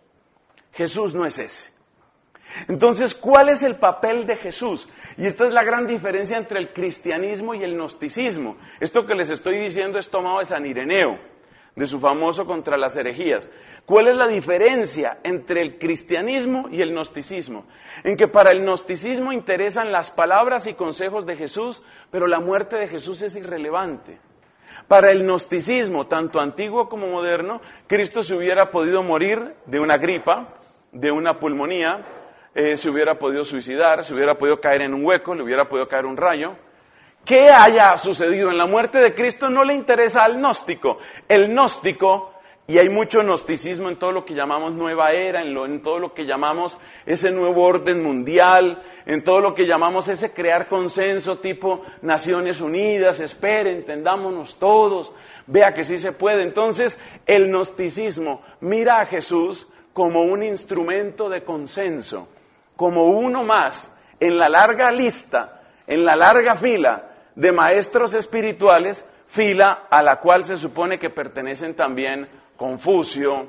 Jesús no es ese. Entonces, ¿cuál es el papel de Jesús? Y esta es la gran diferencia entre el cristianismo y el gnosticismo. Esto que les estoy diciendo es tomado de San Ireneo, de su famoso Contra las herejías. ¿Cuál es la diferencia entre el cristianismo y el gnosticismo? En que para el gnosticismo interesan las palabras y consejos de Jesús, pero la muerte de Jesús es irrelevante. Para el gnosticismo, tanto antiguo como moderno, Cristo se hubiera podido morir de una gripa, de una pulmonía, eh, se hubiera podido suicidar, se hubiera podido caer en un hueco, le hubiera podido caer un rayo. ¿Qué haya sucedido en la muerte de Cristo no le interesa al gnóstico? El gnóstico, y hay mucho gnosticismo en todo lo que llamamos nueva era, en, lo, en todo lo que llamamos ese nuevo orden mundial, en todo lo que llamamos ese crear consenso tipo Naciones Unidas, espere, entendámonos todos, vea que sí se puede. Entonces, el gnosticismo mira a Jesús como un instrumento de consenso, como uno más en la larga lista, en la larga fila de maestros espirituales, fila a la cual se supone que pertenecen también Confucio,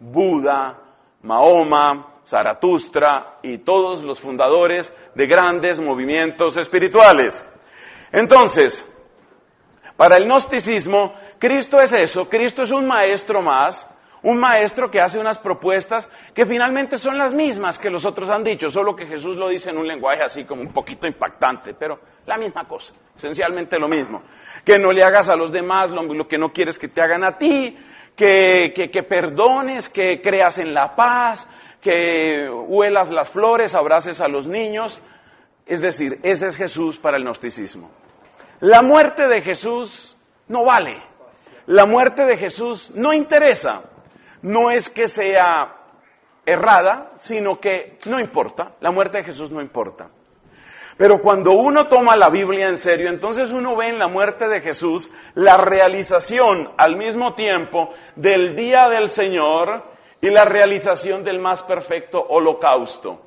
Buda, Mahoma, Zaratustra y todos los fundadores de grandes movimientos espirituales. Entonces, para el gnosticismo, Cristo es eso, Cristo es un maestro más, un maestro que hace unas propuestas que finalmente son las mismas que los otros han dicho, solo que Jesús lo dice en un lenguaje así como un poquito impactante, pero la misma cosa, esencialmente lo mismo. Que no le hagas a los demás lo, lo que no quieres que te hagan a ti, que, que, que perdones, que creas en la paz, que huelas las flores, abraces a los niños. Es decir, ese es Jesús para el gnosticismo. La muerte de Jesús no vale. La muerte de Jesús no interesa. No es que sea errada, sino que no importa. La muerte de Jesús no importa. Pero cuando uno toma la Biblia en serio, entonces uno ve en la muerte de Jesús la realización al mismo tiempo del día del Señor y la realización del más perfecto holocausto.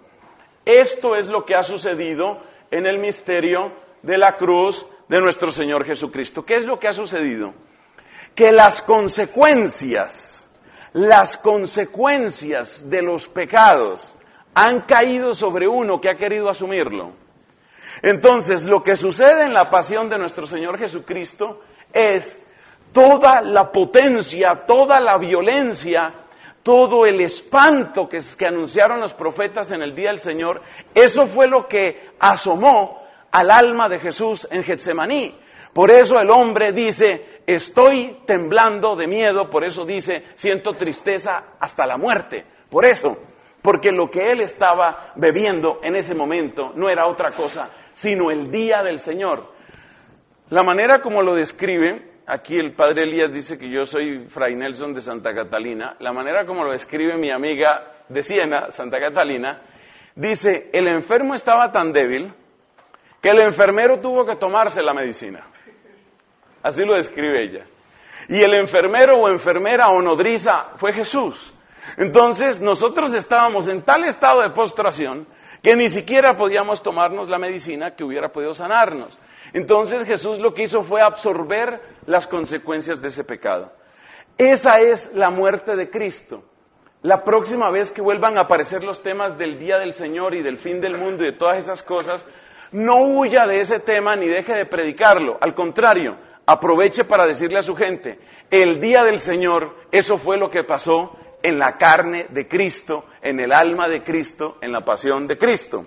Esto es lo que ha sucedido en el misterio de la cruz de nuestro Señor Jesucristo. ¿Qué es lo que ha sucedido? Que las consecuencias, las consecuencias de los pecados han caído sobre uno que ha querido asumirlo. Entonces, lo que sucede en la pasión de nuestro Señor Jesucristo es toda la potencia, toda la violencia, todo el espanto que, que anunciaron los profetas en el día del Señor, eso fue lo que asomó al alma de Jesús en Getsemaní. Por eso el hombre dice, estoy temblando de miedo, por eso dice, siento tristeza hasta la muerte. Por eso, porque lo que él estaba bebiendo en ese momento no era otra cosa, sino el día del Señor. La manera como lo describe, aquí el padre Elías dice que yo soy Fray Nelson de Santa Catalina, la manera como lo describe mi amiga de Siena, Santa Catalina, dice, el enfermo estaba tan débil que el enfermero tuvo que tomarse la medicina. Así lo describe ella. Y el enfermero o enfermera o nodriza fue Jesús. Entonces nosotros estábamos en tal estado de postración que ni siquiera podíamos tomarnos la medicina que hubiera podido sanarnos. Entonces Jesús lo que hizo fue absorber las consecuencias de ese pecado. Esa es la muerte de Cristo. La próxima vez que vuelvan a aparecer los temas del día del Señor y del fin del mundo y de todas esas cosas, no huya de ese tema ni deje de predicarlo. Al contrario, aproveche para decirle a su gente, el día del Señor, eso fue lo que pasó en la carne de Cristo, en el alma de Cristo, en la pasión de Cristo.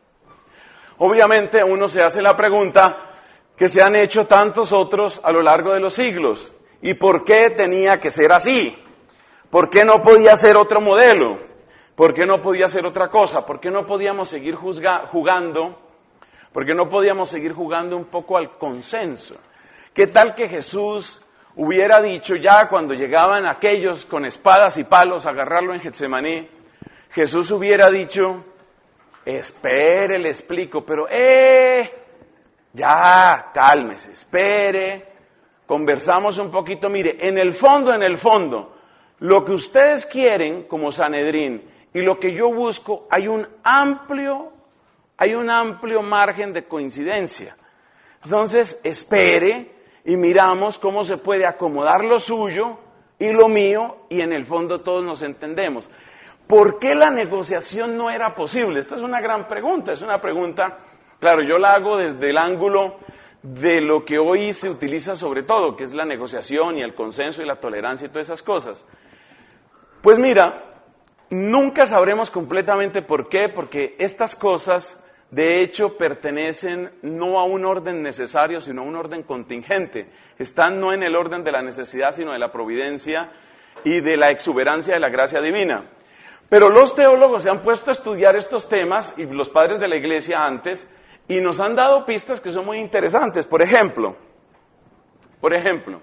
Obviamente uno se hace la pregunta que se han hecho tantos otros a lo largo de los siglos. ¿Y por qué tenía que ser así? ¿Por qué no podía ser otro modelo? ¿Por qué no podía ser otra cosa? ¿Por qué no podíamos seguir juzga, jugando? ¿Por qué no podíamos seguir jugando un poco al consenso? ¿Qué tal que Jesús hubiera dicho ya cuando llegaban aquellos con espadas y palos a agarrarlo en Getsemaní? Jesús hubiera dicho, espere, le explico, pero eh, ya, cálmese, espere, conversamos un poquito, mire, en el fondo, en el fondo, lo que ustedes quieren como Sanedrín y lo que yo busco, hay un amplio, hay un amplio margen de coincidencia. Entonces, espere y miramos cómo se puede acomodar lo suyo y lo mío y en el fondo todos nos entendemos. ¿Por qué la negociación no era posible? Esta es una gran pregunta, es una pregunta, claro, yo la hago desde el ángulo de lo que hoy se utiliza sobre todo, que es la negociación y el consenso y la tolerancia y todas esas cosas. Pues mira, nunca sabremos completamente por qué, porque estas cosas de hecho pertenecen no a un orden necesario, sino a un orden contingente. Están no en el orden de la necesidad, sino de la providencia y de la exuberancia de la gracia divina. Pero los teólogos se han puesto a estudiar estos temas, y los padres de la iglesia antes, y nos han dado pistas que son muy interesantes. Por ejemplo, por ejemplo,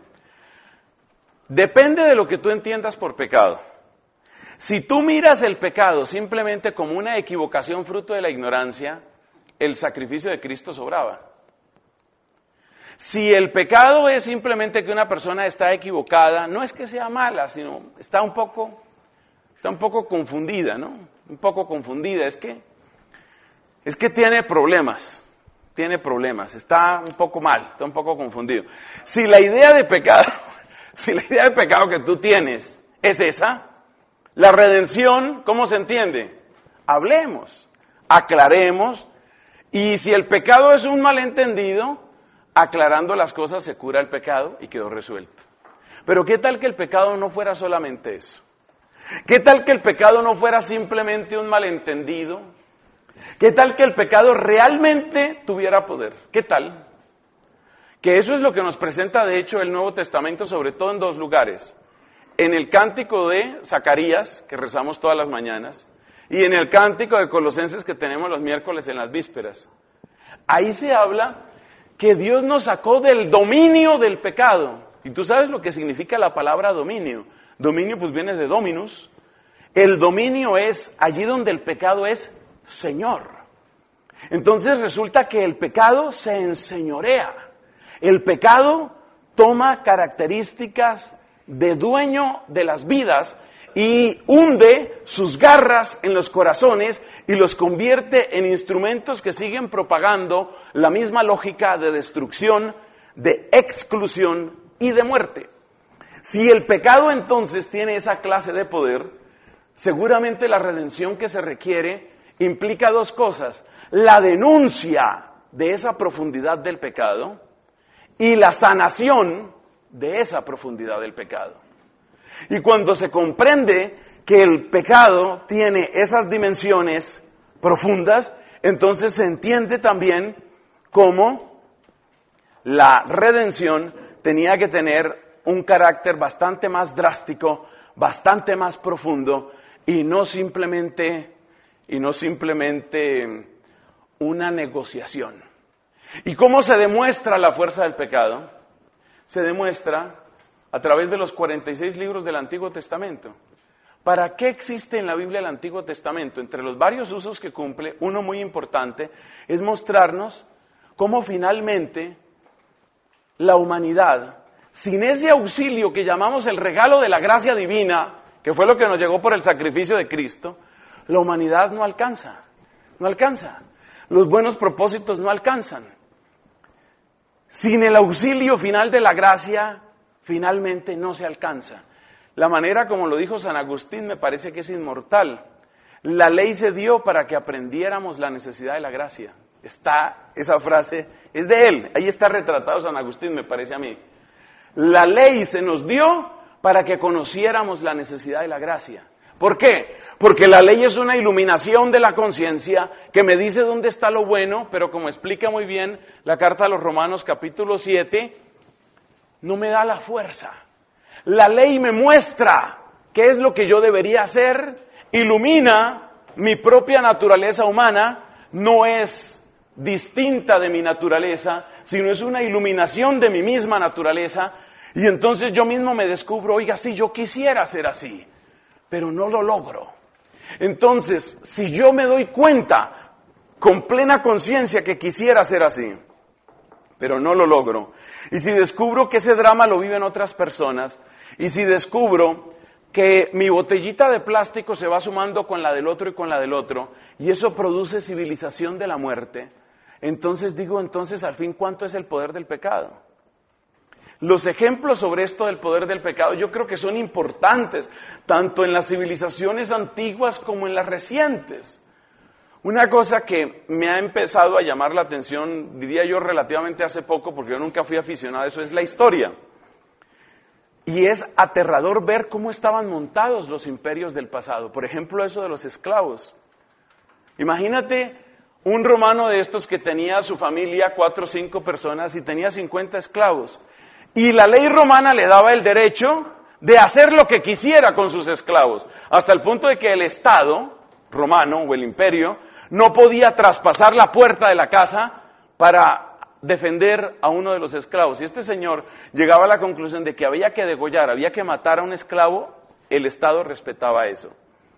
depende de lo que tú entiendas por pecado. Si tú miras el pecado simplemente como una equivocación fruto de la ignorancia, el sacrificio de Cristo sobraba. Si el pecado es simplemente que una persona está equivocada, no es que sea mala, sino está un poco, está un poco confundida, ¿no? Un poco confundida, es que, es que tiene problemas, tiene problemas, está un poco mal, está un poco confundido. Si la idea de pecado, si la idea de pecado que tú tienes es esa, la redención, ¿cómo se entiende? Hablemos, aclaremos, y si el pecado es un malentendido, aclarando las cosas se cura el pecado y quedó resuelto. Pero ¿qué tal que el pecado no fuera solamente eso? ¿Qué tal que el pecado no fuera simplemente un malentendido? ¿Qué tal que el pecado realmente tuviera poder? ¿Qué tal? Que eso es lo que nos presenta de hecho el Nuevo Testamento, sobre todo en dos lugares. En el cántico de Zacarías, que rezamos todas las mañanas, y en el cántico de Colosenses que tenemos los miércoles en las vísperas. Ahí se habla que Dios nos sacó del dominio del pecado. Y tú sabes lo que significa la palabra dominio. Dominio pues viene de dominus. El dominio es allí donde el pecado es señor. Entonces resulta que el pecado se enseñorea. El pecado toma características de dueño de las vidas y hunde sus garras en los corazones y los convierte en instrumentos que siguen propagando la misma lógica de destrucción, de exclusión y de muerte. Si el pecado entonces tiene esa clase de poder, seguramente la redención que se requiere implica dos cosas: la denuncia de esa profundidad del pecado y la sanación de esa profundidad del pecado. Y cuando se comprende que el pecado tiene esas dimensiones profundas, entonces se entiende también cómo la redención tenía que tener un carácter bastante más drástico, bastante más profundo, y no simplemente, y no simplemente una negociación. ¿Y cómo se demuestra la fuerza del pecado? Se demuestra a través de los cuarenta y seis libros del Antiguo Testamento. ¿Para qué existe en la Biblia el Antiguo Testamento? Entre los varios usos que cumple, uno muy importante es mostrarnos cómo finalmente la humanidad, sin ese auxilio que llamamos el regalo de la gracia divina, que fue lo que nos llegó por el sacrificio de Cristo, la humanidad no alcanza, no alcanza. Los buenos propósitos no alcanzan. Sin el auxilio final de la gracia, finalmente no se alcanza. La manera como lo dijo San Agustín me parece que es inmortal. La ley se dio para que aprendiéramos la necesidad de la gracia. Está esa frase, es de él, ahí está retratado San Agustín, me parece a mí. La ley se nos dio para que conociéramos la necesidad de la gracia. ¿Por qué? Porque la ley es una iluminación de la conciencia que me dice dónde está lo bueno, pero como explica muy bien la carta a los Romanos capítulo siete, no me da la fuerza. La ley me muestra qué es lo que yo debería hacer, ilumina mi propia naturaleza humana, no es distinta de mi naturaleza, sino es una iluminación de mi misma naturaleza, y entonces yo mismo me descubro, oiga, sí, yo quisiera ser así, pero no lo logro. Entonces, si yo me doy cuenta con plena conciencia que quisiera ser así, pero no lo logro, y si descubro que ese drama lo viven otras personas, y si descubro que mi botellita de plástico se va sumando con la del otro y con la del otro, y eso produce civilización de la muerte, entonces digo, entonces al fin, ¿cuánto es el poder del pecado? Los ejemplos sobre esto del poder del pecado yo creo que son importantes, tanto en las civilizaciones antiguas como en las recientes. Una cosa que me ha empezado a llamar la atención, diría yo relativamente hace poco, porque yo nunca fui aficionado a eso, es la historia. Y es aterrador ver cómo estaban montados los imperios del pasado. Por ejemplo, eso de los esclavos. Imagínate un romano de estos que tenía a su familia, cuatro o cinco personas, y tenía cincuenta esclavos. Y la ley romana le daba el derecho de hacer lo que quisiera con sus esclavos, hasta el punto de que el Estado romano o el imperio no podía traspasar la puerta de la casa para defender a uno de los esclavos. Y este señor llegaba a la conclusión de que había que degollar, había que matar a un esclavo, el Estado respetaba eso.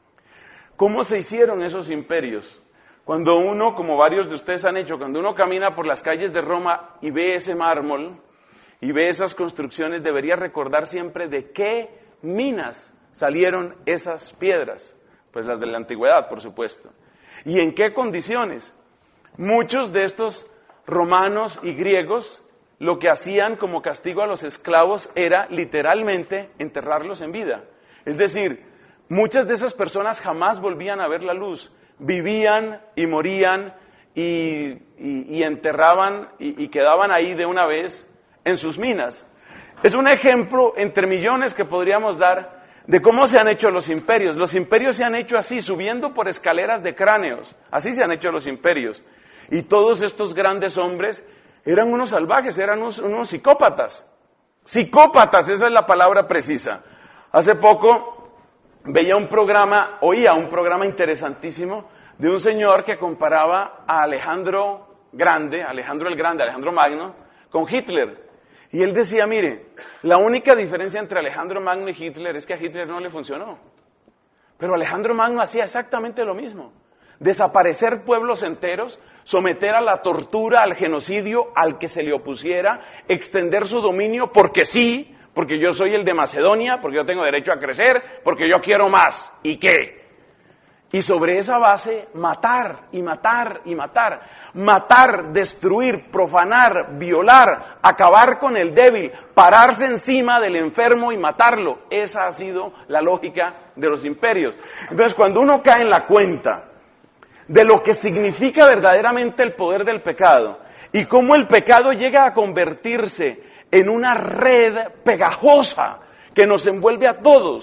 ¿Cómo se hicieron esos imperios? Cuando uno, como varios de ustedes han hecho, cuando uno camina por las calles de Roma y ve ese mármol, y ve esas construcciones, debería recordar siempre de qué minas salieron esas piedras. Pues las de la antigüedad, por supuesto. ¿Y en qué condiciones? Muchos de estos romanos y griegos, lo que hacían como castigo a los esclavos era literalmente enterrarlos en vida. Es decir, muchas de esas personas jamás volvían a ver la luz. Vivían y morían y, y, y enterraban y, y quedaban ahí de una vez en sus minas. Es un ejemplo entre millones que podríamos dar de cómo se han hecho los imperios. Los imperios se han hecho así, subiendo por escaleras de cráneos. Así se han hecho los imperios. Y todos estos grandes hombres eran unos salvajes, eran unos, unos psicópatas. Psicópatas, esa es la palabra precisa. Hace poco veía un programa, oía un programa interesantísimo de un señor que comparaba a Alejandro Grande, Alejandro el Grande, Alejandro Magno, con Hitler. Y él decía, mire, la única diferencia entre Alejandro Magno y Hitler es que a Hitler no le funcionó. Pero Alejandro Magno hacía exactamente lo mismo. Desaparecer pueblos enteros, someter a la tortura, al genocidio, al que se le opusiera, extender su dominio porque sí, porque yo soy el de Macedonia, porque yo tengo derecho a crecer, porque yo quiero más. ¿Y qué? Y sobre esa base, matar y matar y matar. Matar, destruir, profanar, violar, acabar con el débil, pararse encima del enfermo y matarlo. Esa ha sido la lógica de los imperios. Entonces, cuando uno cae en la cuenta de lo que significa verdaderamente el poder del pecado y cómo el pecado llega a convertirse en una red pegajosa que nos envuelve a todos,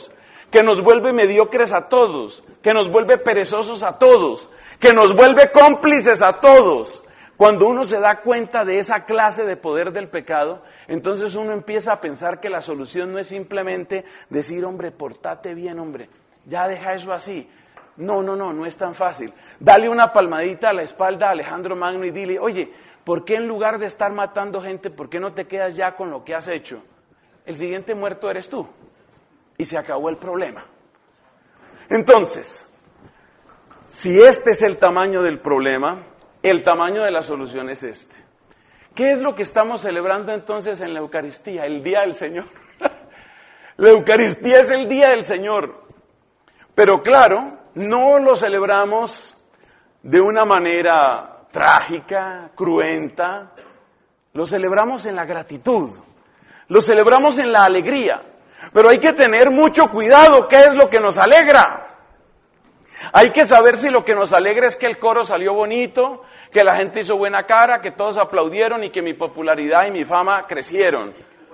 que nos vuelve mediocres a todos, que nos vuelve perezosos a todos, que nos vuelve cómplices a todos. Cuando uno se da cuenta de esa clase de poder del pecado, entonces uno empieza a pensar que la solución no es simplemente decir, hombre, portate bien, hombre, ya deja eso así. No, no, no, no es tan fácil. Dale una palmadita a la espalda a Alejandro Magno y dile, oye, ¿por qué en lugar de estar matando gente, por qué no te quedas ya con lo que has hecho? El siguiente muerto eres tú. Y se acabó el problema. Entonces, si este es el tamaño del problema, el tamaño de la solución es este. ¿Qué es lo que estamos celebrando entonces en la Eucaristía? El Día del Señor. La Eucaristía es el Día del Señor. Pero claro, no lo celebramos de una manera trágica, cruenta. Lo celebramos en la gratitud. Lo celebramos en la alegría. Pero hay que tener mucho cuidado, ¿qué es lo que nos alegra? Hay que saber si lo que nos alegra es que el coro salió bonito, que la gente hizo buena cara, que todos aplaudieron y que mi popularidad y mi fama crecieron.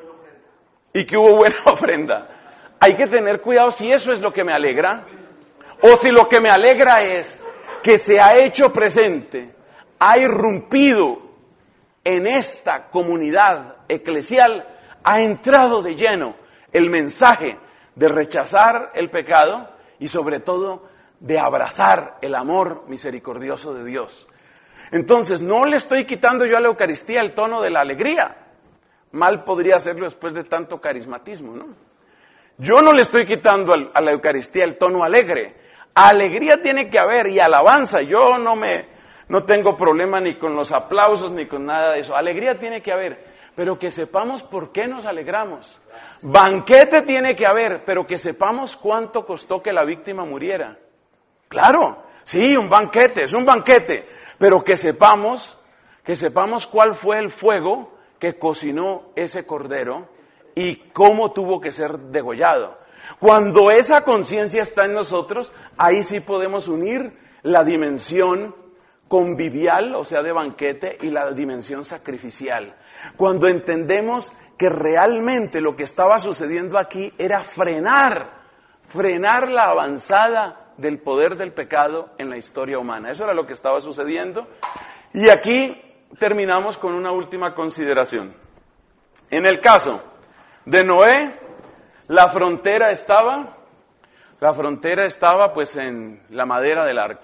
Y que hubo buena ofrenda. Hay que tener cuidado si eso es lo que me alegra, o si lo que me alegra es que se ha hecho presente, ha irrumpido en esta comunidad eclesial, ha entrado de lleno el mensaje de rechazar el pecado y sobre todo de abrazar el amor misericordioso de Dios. Entonces, no le estoy quitando yo a la Eucaristía el tono de la alegría. Mal podría hacerlo después de tanto carismatismo, ¿no? Yo no le estoy quitando a la Eucaristía el tono alegre. Alegría tiene que haber y alabanza. Yo no me, no tengo problema ni con los aplausos ni con nada de eso. Alegría tiene que haber, pero que sepamos por qué nos alegramos. Banquete tiene que haber, pero que sepamos cuánto costó que la víctima muriera. Claro, sí, un banquete, es un banquete, pero que sepamos, que sepamos cuál fue el fuego que cocinó ese cordero y cómo tuvo que ser degollado. Cuando esa conciencia está en nosotros, ahí sí podemos unir la dimensión convivial, o sea, de banquete, y la dimensión sacrificial. Cuando entendemos que realmente lo que estaba sucediendo aquí era frenar, frenar la avanzada del poder del pecado en la historia humana. Eso era lo que estaba sucediendo. Y aquí terminamos con una última consideración. En el caso de Noé, la frontera estaba, la frontera estaba pues en la madera del arca.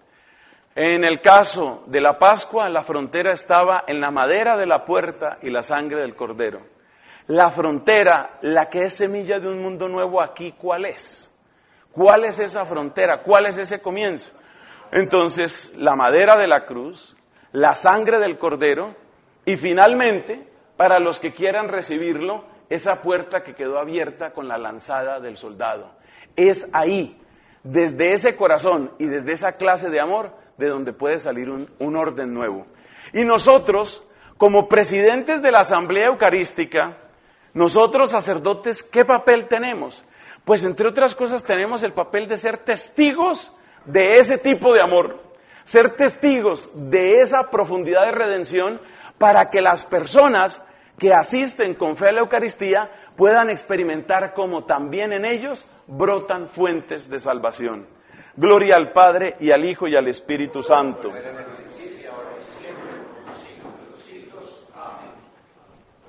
En el caso de la Pascua, la frontera estaba en la madera de la puerta y la sangre del cordero. La frontera, la que es semilla de un mundo nuevo aquí, ¿cuál es? ¿Cuál es esa frontera? ¿Cuál es ese comienzo? Entonces, la madera de la cruz, la sangre del cordero y finalmente, para los que quieran recibirlo, esa puerta que quedó abierta con la lanzada del soldado. Es ahí, desde ese corazón y desde esa clase de amor, de donde puede salir un, un orden nuevo. Y nosotros, como presidentes de la Asamblea Eucarística, nosotros sacerdotes, ¿qué papel tenemos? Pues entre otras cosas tenemos el papel de ser testigos de ese tipo de amor, ser testigos de esa profundidad de redención para que las personas que asisten con fe a la Eucaristía puedan experimentar cómo también en ellos brotan fuentes de salvación. Gloria al Padre y al Hijo y al Espíritu Santo.